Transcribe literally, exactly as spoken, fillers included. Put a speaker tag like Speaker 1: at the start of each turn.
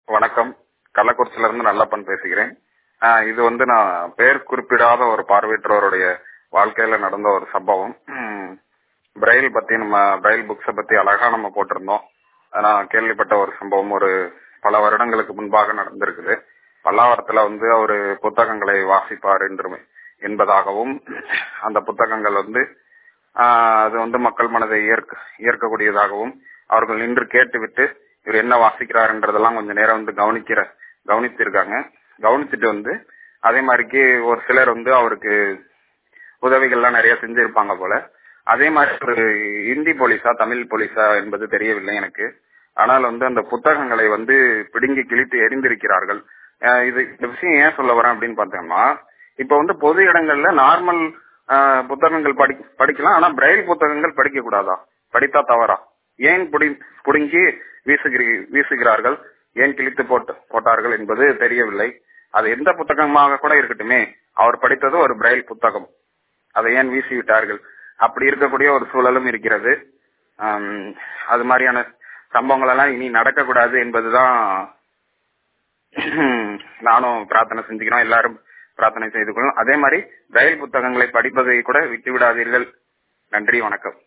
Speaker 1: வணக்கம். கள்ளக்குறிச்சியில இருந்து நல்லப்பன் பேசுகிறேன். ஆஹ் இது வந்து நான் பெயர் குறிப்பிடாத ஒரு பார்வையற்றவருடைய வாழ்க்கையில நடந்த ஒரு சம்பவம். உம் பிரெயில் பத்தி நம்ம பிரெயில் புக்ஸ பத்தி அழகா நம்ம போட்டிருந்தோம். நான் கேள்விப்பட்ட ஒரு சம்பவம் ஒரு பல வருடங்களுக்கு முன்பாக நடந்திருக்குது. பல்லாவரத்துல வந்து அவரு புத்தகங்களை வாசிப்பார் என்று என்பதாகவும் அந்த புத்தகங்கள் வந்து ஆஹ் அது வந்து மக்கள் மனதை ஈர்க்க ஈர்க்கக்கூடியதாகவும் அவர்கள் நின்று கேட்டுவிட்டு இவர் என்ன வாசிக்கிறாருன்றதெல்லாம் கொஞ்சம் நேரம் வந்து கவனிக்கிற கவனித்திருக்காங்க. கவனிச்சுட்டு வந்து அதே மாதிரிக்கு ஒரு சிலர் வந்து அவருக்கு உதவிகள்லாம் நிறைய செஞ்சிருப்பாங்க போல. அதே மாதிரி ஒரு இந்தி போலீஸா தமிழ் போலீஸா என்பது தெரியவில்லை எனக்கு. ஆனால் வந்து அந்த புத்தகங்களை வந்து பிடுங்கி கிழித்து எரிந்திருக்கிறார்கள். இது இந்த விஷயம் ஏன் சொல்ல வரேன் அப்படின்னு பார்த்தோம்னா, இப்ப வந்து பொது இடங்கள்ல நார்மல் புத்தகங்கள் படி படிக்கலாம் ஆனா பிரெயில் புத்தகங்கள் படிக்க கூடாதா? படித்தா தவறா? ஏன் புடுங்கி வீசுகிறீ வீசுகிறார்கள் ஏன் கிழித்து போட்டு போட்டார்கள் என்பது தெரியவில்லை. அது எந்த புத்தகமாக கூட இருக்கட்டுமே, அவர் படித்தது ஒரு பிரெயில் புத்தகம், அதை ஏன் வீசி விட்டார்கள்? அப்படி இருக்கக்கூடிய ஒரு சூழலும் இருக்கிறது. அது மாதிரியான சம்பவங்கள் எல்லாம் இனி நடக்கக்கூடாது என்பதுதான் நானும் பிரார்த்தனை செஞ்சுக்கிறோம். எல்லாரும் பிரார்த்தனை செய்து கொள்ளும். அதே மாதிரி பிரெயில் புத்தகங்களை படிப்பதை கூட விட்டு விடாதீர்கள். நன்றி, வணக்கம்.